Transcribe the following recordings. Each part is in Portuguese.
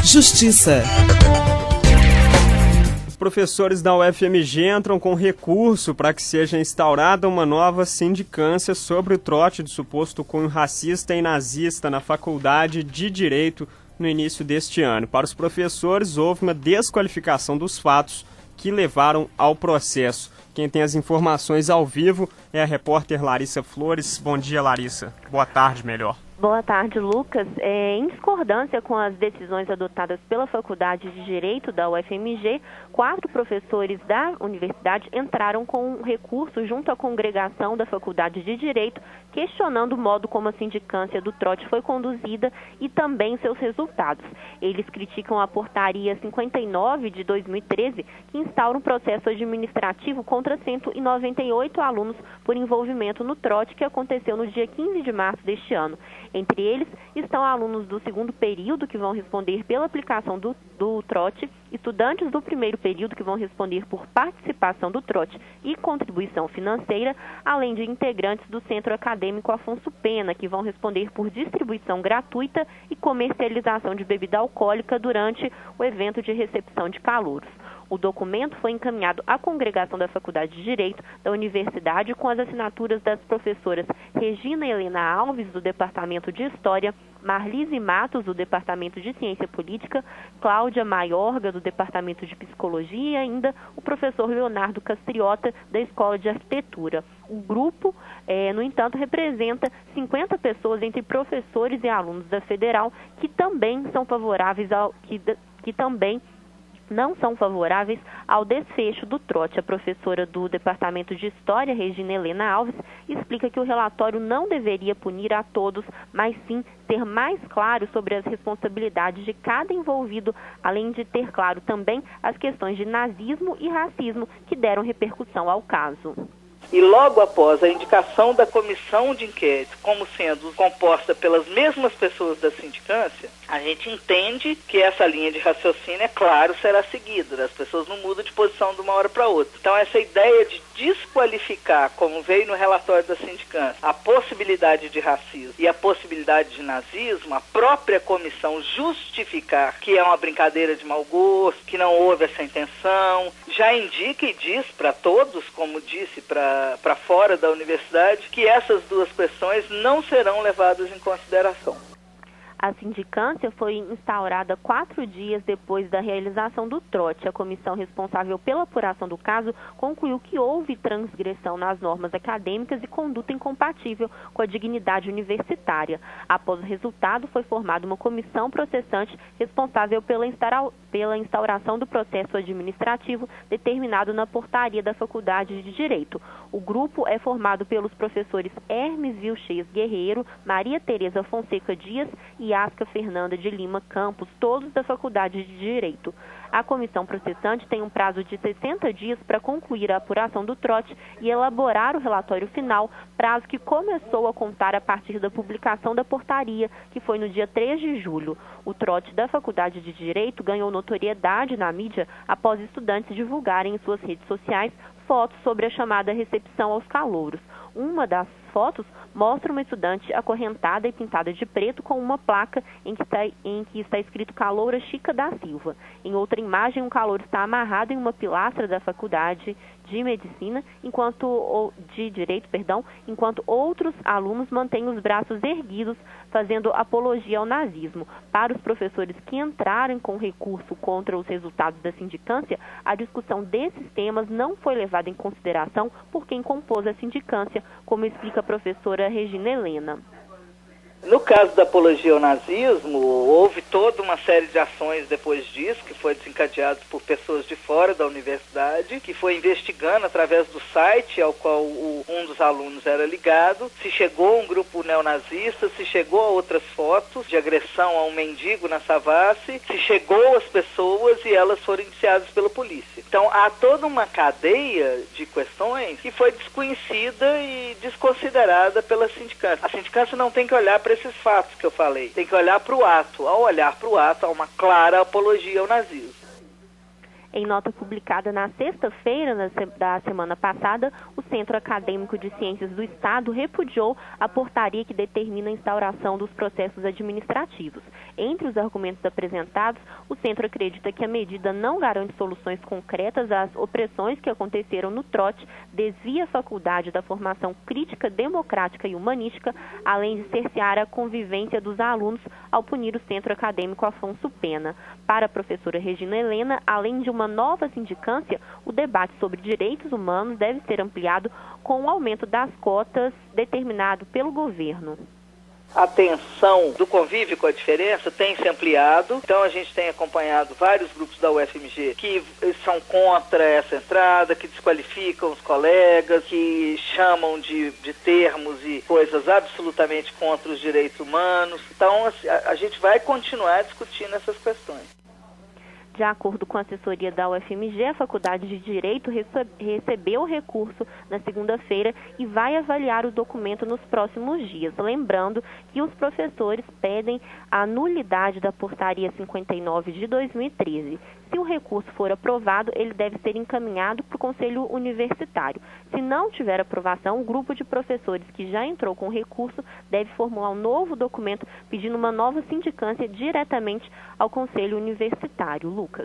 Justiça. Os professores da UFMG entram com recurso para que seja instaurada uma nova sindicância sobre o trote de suposto cunho racista e nazista na Faculdade de Direito no início deste ano. Para os professores, houve uma desqualificação dos fatos que levaram ao processo. Quem tem as informações ao vivo é a repórter Larissa Flores. Bom dia, Larissa. Boa tarde, melhor. Boa tarde, Lucas. Em discordância com as decisões adotadas pela Faculdade de Direito da UFMG, 4 professores da universidade entraram com um recurso junto à congregação da Faculdade de Direito, questionando o modo como a sindicância do trote foi conduzida e também seus resultados. Eles criticam a portaria 59 de 2013, que instaura um processo administrativo contra 198 alunos por envolvimento no trote que aconteceu no dia 15 de março deste ano. Entre eles estão alunos do segundo período, que vão responder pela aplicação do trote, estudantes do primeiro período, que vão responder por participação do trote e contribuição financeira, além de integrantes do Centro Acadêmico Afonso Pena, que vão responder por distribuição gratuita e comercialização de bebida alcoólica durante o evento de recepção de calouros. O documento foi encaminhado à congregação da Faculdade de Direito da Universidade com as assinaturas das professoras Regina Helena Alves, do Departamento de História, Marlise Matos, do Departamento de Ciência Política, Cláudia Maiorga, do Departamento de Psicologia e ainda o professor Leonardo Castriota, da Escola de Arquitetura. O grupo, no entanto, representa 50 pessoas entre professores e alunos da Federal que também são favoráveis que também não são favoráveis ao desfecho do trote. A professora do Departamento de História, Regina Helena Alves, explica que o relatório não deveria punir a todos, mas sim ser mais claro sobre as responsabilidades de cada envolvido, além de ter claro também as questões de nazismo e racismo que deram repercussão ao caso. E logo após a indicação da comissão de inquérito como sendo composta pelas mesmas pessoas da sindicância, a gente entende que essa linha de raciocínio, é claro, será seguida. As pessoas não mudam de posição de uma hora para outra. Então essa ideia de desqualificar, como veio no relatório da sindicância, a possibilidade de racismo e a possibilidade de nazismo, a própria comissão justificar que é uma brincadeira de mau gosto, que não houve essa intenção, já indica e diz para todos, como disse para fora da universidade, que essas duas questões não serão levadas em consideração. A sindicância foi instaurada 4 dias depois da realização do trote. A comissão responsável pela apuração do caso concluiu que houve transgressão nas normas acadêmicas e conduta incompatível com a dignidade universitária. Após o resultado, foi formada uma comissão processante responsável pela instauração do processo administrativo determinado na portaria da Faculdade de Direito. O grupo é formado pelos professores Hermes Vilches Guerreiro, Maria Tereza Fonseca Dias e Asca Fernanda de Lima Campos, todos da Faculdade de Direito. A comissão processante tem um prazo de 60 dias para concluir a apuração do trote e elaborar o relatório final, prazo que começou a contar a partir da publicação da portaria, que foi no dia 3 de julho. O trote da Faculdade de Direito ganhou notoriedade na mídia após estudantes divulgarem em suas redes sociais fotos sobre a chamada recepção aos calouros. Uma das fotos mostra uma estudante acorrentada e pintada de preto com uma placa em que está escrito Caloura Chica da Silva. Em outra imagem, um calouro está amarrado em uma pilastra da Faculdade de Medicina, enquanto outros alunos mantêm os braços erguidos, fazendo apologia ao nazismo. Para os professores que entraram com recurso contra os resultados da sindicância, a discussão desses temas não foi levada em consideração por quem compôs a sindicância, como explica a professora Regina Helena. No caso da apologia ao nazismo, houve toda uma série de ações depois disso, que foi desencadeado por pessoas de fora da universidade, que foi investigando através do site ao qual um dos alunos era ligado, se chegou a um grupo neonazista, se chegou a outras fotos de agressão a um mendigo na Savassi, se chegou às pessoas e elas foram indiciadas pela polícia. Então há toda uma cadeia de questões que foi desconhecida e desconsiderada pela sindicância. A sindicância não tem que olhar para esses fatos que eu falei, tem que olhar para o ato. Ao olhar para o ato, há uma clara apologia ao nazismo. Em nota publicada na sexta-feira da semana passada, o Centro Acadêmico de Ciências do Estado repudiou a portaria que determina a instauração dos processos administrativos. Entre os argumentos apresentados, o centro acredita que a medida não garante soluções concretas às opressões que aconteceram no trote, desvia a faculdade da formação crítica, democrática e humanística, além de cercear a convivência dos alunos ao punir o Centro Acadêmico Afonso Pena. Para a professora Regina Helena, além de uma nova sindicância, o debate sobre direitos humanos deve ser ampliado com o aumento das cotas determinado pelo governo. A tensão do convívio com a diferença tem se ampliado, então a gente tem acompanhado vários grupos da UFMG que são contra essa entrada, que desqualificam os colegas, que chamam de termos e coisas absolutamente contra os direitos humanos. Então a gente vai continuar discutindo essas questões. De acordo com a assessoria da UFMG, a Faculdade de Direito recebeu o recurso na segunda-feira e vai avaliar o documento nos próximos dias. Lembrando que os professores pedem a nulidade da Portaria 59 de 2013. Se o recurso for aprovado, ele deve ser encaminhado para o Conselho Universitário. Se não tiver aprovação, o grupo de professores que já entrou com o recurso deve formular um novo documento pedindo uma nova sindicância diretamente ao Conselho Universitário. Lucas.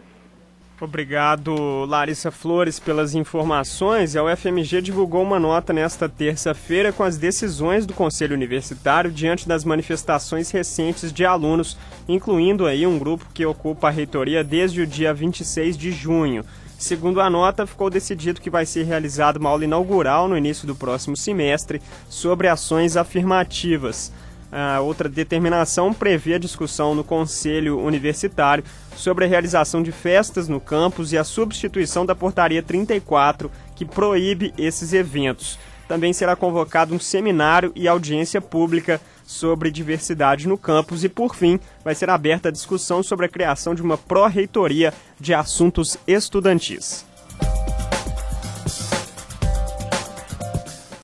Obrigado, Larissa Flores, pelas informações. A UFMG divulgou uma nota nesta terça-feira com as decisões do Conselho Universitário diante das manifestações recentes de alunos, incluindo aí um grupo que ocupa a reitoria desde o dia 26 de junho. Segundo a nota, ficou decidido que vai ser realizada uma aula inaugural no início do próximo semestre sobre ações afirmativas. A outra determinação prevê a discussão no Conselho Universitário sobre a realização de festas no campus e a substituição da Portaria 34, que proíbe esses eventos. Também será convocado um seminário e audiência pública sobre diversidade no campus e, por fim, vai ser aberta a discussão sobre a criação de uma pró-reitoria de assuntos estudantis.